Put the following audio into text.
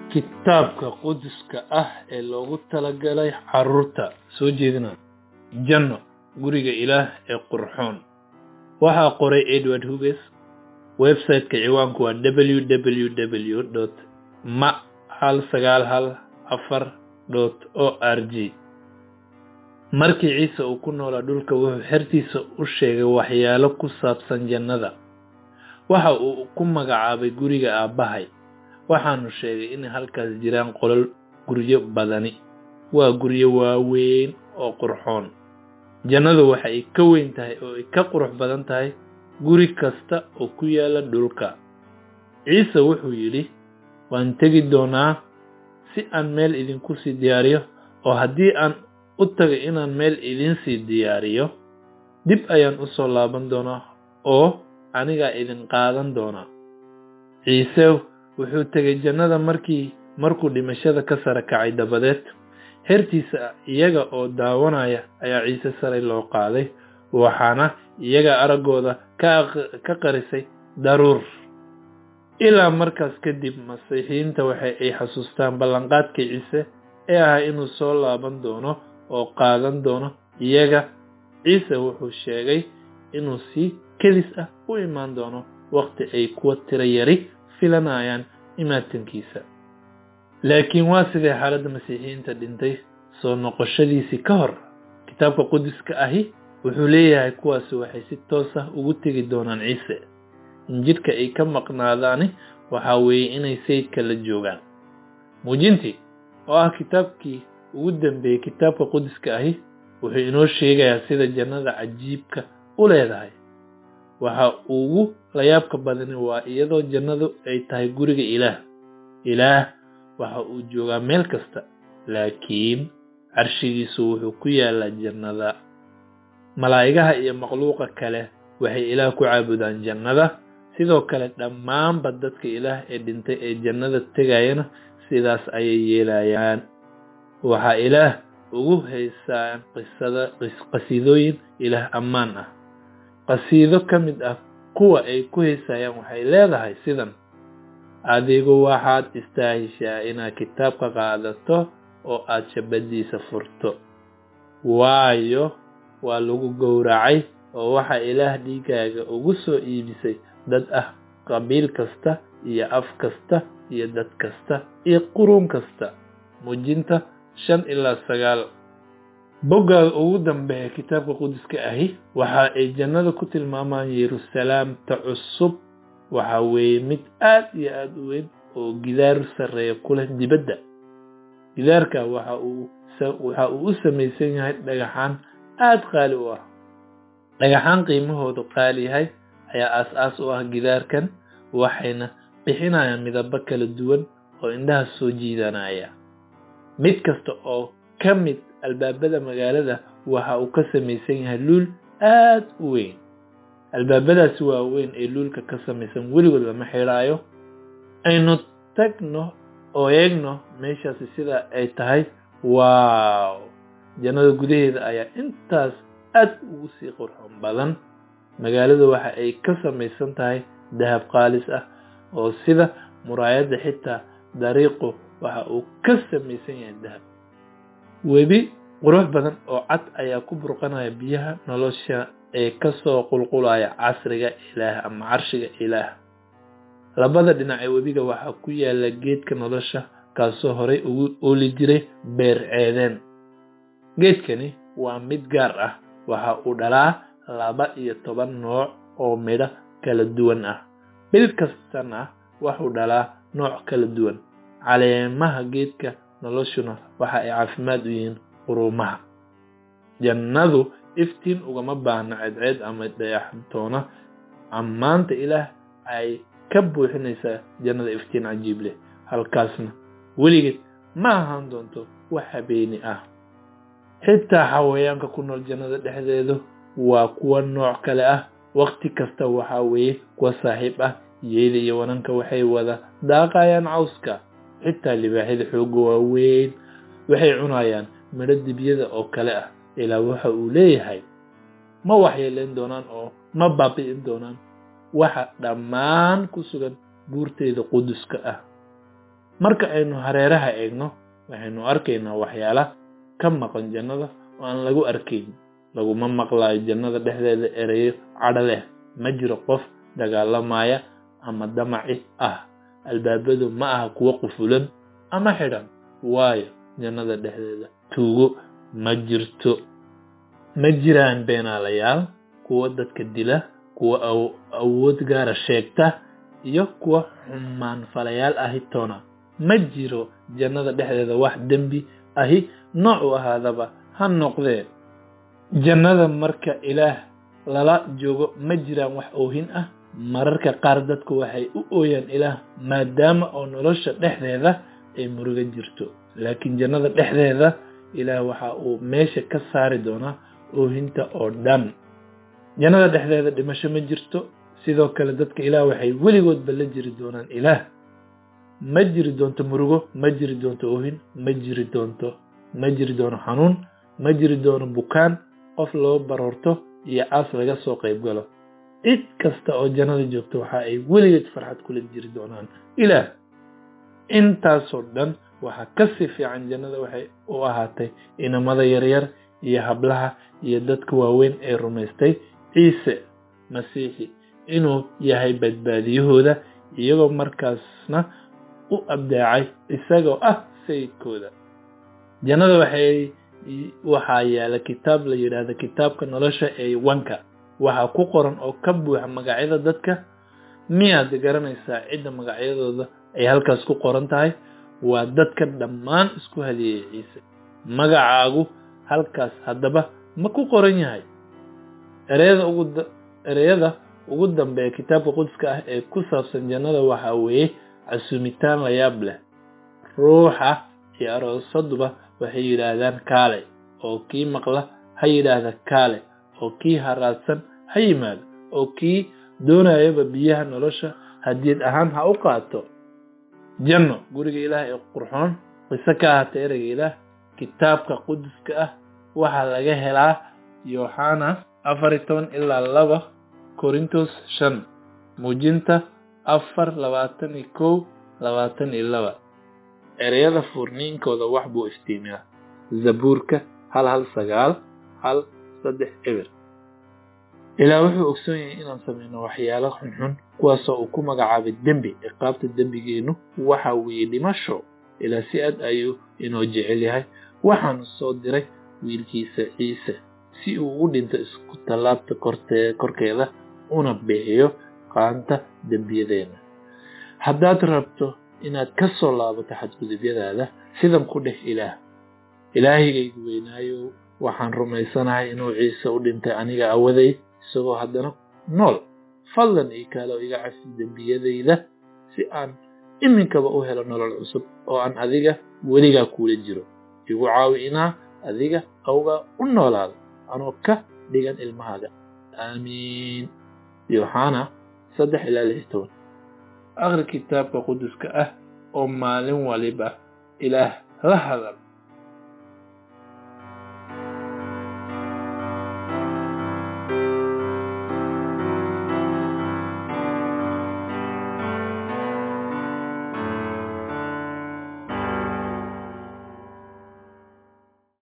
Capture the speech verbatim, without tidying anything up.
kitaabka quduska ah ee loogu talagalay carruurta soo jeedina janno guriga ilaah ee qurxoon waxaa qoray Edward Hughes website-ka ciwaanku waa w w w dot ma hal sagaal hal afar dot org markii ciise uu ku noolaa dhulka wuxuu xertiisa u sheegay waxyaalo ku saabsan jannada waxa uu ku magacaabay guriga aabahay waxaanu sheegay in halkaas jiraan qolal guryo badani waa guryo waaweyn oo qurxoon jannadu waxa ay ka weyn tahay oo ay ka qurux badan tahay guri kasta oo ku yaala dhulka ciise wuxuu yiri waan tagi doonaa si aan meel idinku sii diyaariyo oo haddii aan u tagay inaan meel idin sii diyaariyo dib ayaan u soo laaban doonaa oo aniga idin qaadan doonaa ciise wuxuu tagay jannada markii markuu dhimashada ka sare kacay dabadeed hertiisa iyaga oo daawanaya ayaa ciise sare loo qaaday waxaana iyaga aragooda ka ka qarisay daruur ilaa markaas kadib masiixiinta waxay ay xasuustaan ballanqaadkii ciise ee ahaa inuu soo laaban doono oo qaadan doono iyaga ciise wuxuu sheegay inuu si kedis ah u imaan doono waqti ay kuwa tiro yari filanayaan imaatinkiisa laakiin waa sidee xaaladda masiixiinta dhintay soo noqoshadiisii ka hor kitaabka quduska ahi wuxuu leeyahay kuwaasi waxay si toos ah ugu tegi doonaan ciise injilka ay ka maqnaadaani waxa weeye inay sayidka la joogaan muujintii oo ah kitaabkii ugu dambeeyay kitaabka quduska ahi wuxuu inoo sheegayaa sida jannada cajiibka u leedahay waxa ugu la yaabka badani waa iyadoo jannadu ay tahay guriga ilaah ilaah waxa uu joogaa meel kasta laakiin carshigiisu wuxuu ku yaalaa jannada malaa'igaha iyo makhluuqa kale waxay ilaah ku caabudaan jannada sidoo kale dhammaanba dadka ilaah ee dhintay ee jannada tegayana sidaas ayay yeelayaan waxa ilaah ugu heysaan qisada qasiidooyin ilaah ammaan ah qasiido ka mid ah kuwa ay ku heysayaan waxay leedahay sidan adigu waxaad istaahishaa inaad kitaabka qaadato oo aad shabadiisa furto waayo waa lagu gowracay oo waxa ilaah dhiigaaga ugu soo iibisay dad ah qabiil kasta iyo af kasta iyo dad kasta iyo qurun kasta muujinta shan ilaa sagaal bogga ugu dambeeya kitaabka quduska ahi waxa ay jannada ku tilmaamaan Yeruusalaamta cusub waxa weeye mid aad iyo aad u weyn oo gidaar sareeya ku leh dibadda gidaarka waxa uu waxa uu u samaysan yahay dhagaxaan aad qaali u ah dhagaxaan qiimahoodu qaali yahay ayaa aas-aas u ah gidaarkan waxayna bixinayaan midabo kala duwan oo indhaha soo jiidanaya mid kasta oo ka mid albaabada magaalada waxa uu ka samaysan yahay luul aad u weyn albaabadaasi waa weyn ee luulka ka samaysan weligood lama xiraayo aynu tagno oo eegno meeshaasi sida ay tahay waaw jannada gudaheeda ayaa intaas aad ugu sii qurxoon badan magaalada waxa ay ka samaysan tahay dahab qaalis ah oo sida muraayada xitaa dariiqu waxa uu ka samaysan yahay dahab webi qurux badan oo cad ayaa ku burqanaya biyaha nolosha ee ka soo qulqulaya casriga ilaah ama carshiga ilaah labada dhinac ee webiga waxa ku yaala geedka nolosha kaasoo horay ugu ooli jiray beer ceedeen geedkani waa mid gaar ah waxa uu dhalaa laba iyo toban nooc oo midho kala duwan ah bil kastana wuxuu dhalaa nooc kala duwan caleemaha geedka noloshuna waxa ay caafimaad u yihiin quruumaha jannadu iftiin ugama baahna cadceed ama dayaxtoona ammaanta ilaah ay ka buuxinaysaa jannada iftiin cajiib leh halkaasna weligeed ma ahaan doonto wax habeeni ah xitaa xawayaanka ku nool jannada dhexdeedu waa kuwa nooc kale ah waqti kasta waxa weeye kuwa saaxiib ah yeeli iyo wananka waxay wada daaqayaan cawska xitaa libaaxyada xooga waaweyn waxay cunayaan midho dibiyada oo kale ah ilaa waxa uu leeyahay ma waxyeeleen doonaan oo ma baabi'in doonaan waxa dhammaan ku sugan buurteeda quduska ah marka aynu hareeraha eegno waxaynu arkaynaa waxyaala ka maqan jannada oo aan lagu arkayn laguma maqlaayo jannada dhexdeeda erayo cadho leh ma jiro qof dagaalamaya ama damaci ah albaabadu ma aha kuwa qufulan ama xidhan waayo jannada dhexdeeda tuugo ma jirto ma jiraan beenaalayaal kuwa dadka dila kuwa awood gaara sheegta iyo kuwa xumaan falayaal ahi toona ma jiro jannada dhexdeeda wax dembi ahi nooc u ahaadaba ha noqdee jannada marka ilaah lala joogo ma jiraan wax oohin ah mararka qaar dadku waxay u ooyaan ilaah maadaama oo nolosha dhexdeeda ay muruga jirto laakiin jannada dhexdeeda ilaah waxa uu meesha ka saari doonaa oohinta oo dhan jannada dhexdeeda dhimasho ma jirto sidoo kale dadka ilaah waxay weligoodba la jiri doonaan ilaah ma jiri doonto murugo ma jiri doonto oohin ma jiri doonto ma jiri doono xanuun ma jiri doono bukaan qof loo baroorto iyo aas laga soo qayb galo cid kasta oo jannada joogto waxa ay weligeed farxad kula jiri doonaan ilaah intaasoo dhan waxa ka sii fiican jannada waxay u ahaatay inamada yaryar iyo hablaha iyo dadka waaweyn ee rumaystay ciise masiixi inuu yahay badbaadiyahooda iyagoo markaasna u abdaacay isagoo ah sayidkooda jannada waxay waxaa yaala kitaab la yidhaahdo kitaabka nolosha ee wanka waxaa ku qoran oo ka buuxa magacyada dadka miyaad garanaysaa cidda magacyadooda ay halkaas ku qoran tahay waa dadka dhammaan isku haliyey ciise magacaagu halkaas haddaba ma ku qoran yahay ereyada ugu ereyada ugu dambeeya kitaabka qudska ah ee ku saabsan jannada waxaa weeye casuumitaan la yaab leh ruuxa iyo aroosaduba waxay yidhaahdaan kaale oo kii maqla ha yidhaahda kaale oo kii haraadsan ha yimaado oo kii doonayaba biyaha nolosha hadiyad ahaan ha u qaato janno guriga ilaah ee qurxoon qiso ka ahaata ereyga ilaah kitaabka quduska ah waxaa laga helaa Yohana afar iyo toban ilaa laba Korintos shan muujinta afar labaatan iyo kow labaatan iyo laba ereyada furniinkooda wax buu iftiimiyaa zabuurka hal hal sagaal hal saddex eber ilaa wuxuu ogsoon yahay inaan samayno waxyaalo xunxun kuwaasoo uu ku magacaabay dembi ciqaabta dembigeenu waxa weeye dhimasho ilaa si aad ayuu inoo jecel yahay waxaanu soo diray wiilkiisa ciise si uu u dhinto isku tallaabta korkeeda una bixiyo qaanta dembiyadeena haddaad rabto inaad ka soo laabato xadgudubyadaada sidan ku dheh ilaah ilaahigaygu weynaayo waxaan rumaysanahay inuu ciise u dhintay aniga awaday isagoo haddana nool fadlan ii kaalo iga cafi dembiyadayda si aan iminkaba u helo nolol cusub oo aan adiga weligaa kuula jiro igu caawi inaa adiga awga u noolaado anoo ka dhigan ilmahaaga aamiin Yohana saddex ilaa lix iyo toban akhri kitaabka quduska ah oo maalin waliba ilaah la hadal